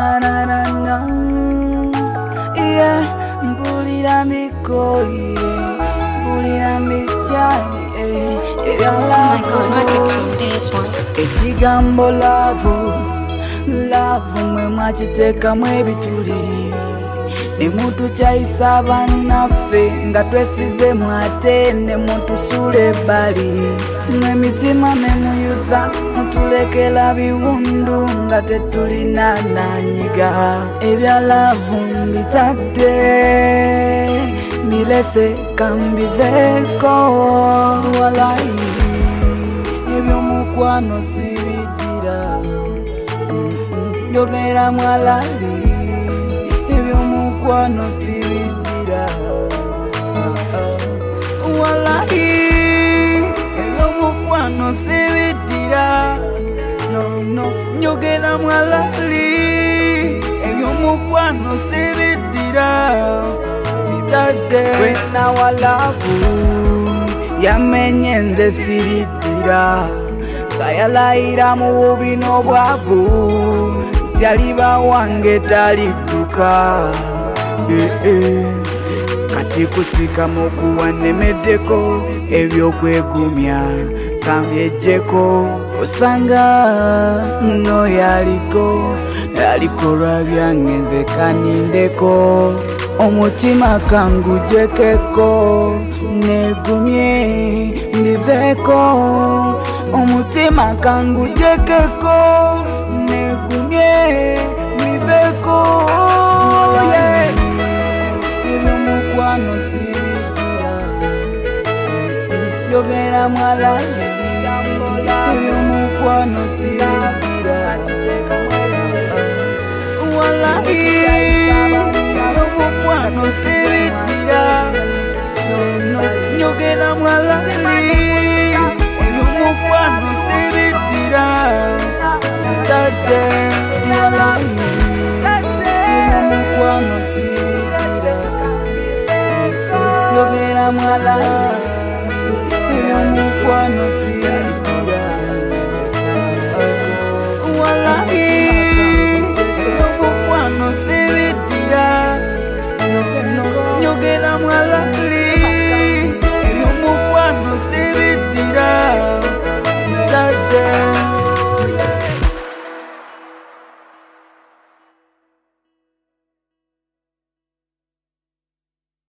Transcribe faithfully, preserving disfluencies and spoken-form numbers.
na na na na. Yeah, mpulira miko, yeah, mpulira michai, yeah. Oh my God, Matrix on this one. Echigambo love, love mwe mwachiteka mwe bituli. Ni mutu chaisaba nafe nga twesize mwatene mutu sule bali. Mwe mitima memuyusa mutulekela biwundu nga tetulina nanyiga. Ebya lavu mbitadde milese kambiveko walai. Ebyo mukwano sibidira njogera mwalali. Ebyo mukwano sibidira walai. Ebyo mukwano sibidira no no njogera mwalali. Ebyo mukwano sibidira bitadde kwena walavu yamenyenze sibidira kayalaira mu bubi n'obwavu taliba wange talidduka. eh, eh. Kati kusika mukuwa nemeddeko ebyokwegumya kambyejjeko osanga no yaliko yaliko lwabyange nze kanindeko omutima kangujekeko negumye mbiveko omutima kangujekeko negumye mbiveko. Yeah. Ebyo mukwano sibidira njogera mwalali. Ebyo mukwano sibidira walai. Ebyo mukwano sibidira no njogera mwalali.